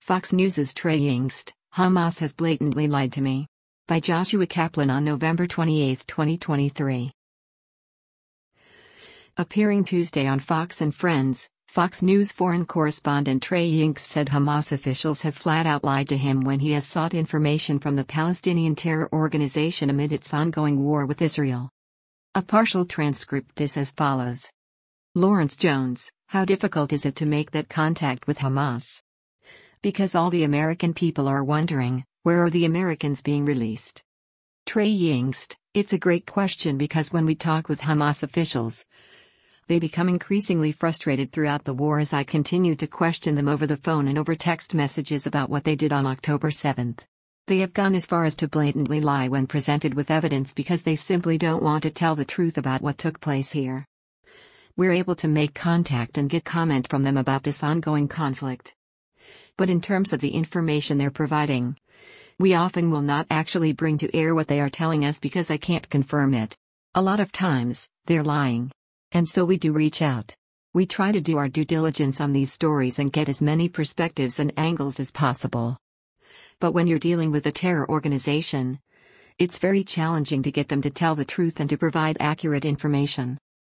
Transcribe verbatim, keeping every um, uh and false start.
Fox News' Trey Yingst, Hamas has blatantly lied to me. By Joshua Kaplan on November twenty-eighth, twenty twenty-three. Appearing Tuesday on Fox and Friends, Fox News foreign correspondent Trey Yingst said Hamas officials have flat out lied to him when he has sought information from the Palestinian terror organization amid its ongoing war with Israel. A partial transcript is as follows. Lawrence Jones, how difficult is it to make that contact with Hamas? Because all the American people are wondering, where are the Americans being released? Trey Yingst, it's a great question because when we talk with Hamas officials, they become increasingly frustrated throughout the war as I continue to question them over the phone and over text messages about what they did on October seventh. They have gone as far as to blatantly lie when presented with evidence because they simply don't want to tell the truth about what took place here. We're able to make contact and get comment from them about this ongoing conflict. But in terms of the information they're providing, we often will not actually bring to air what they are telling us because I can't confirm it. A lot of times, they're lying. And so we do reach out. We try to do our due diligence on these stories and get as many perspectives and angles as possible. But when you're dealing with a terror organization, it's very challenging to get them to tell the truth and to provide accurate information.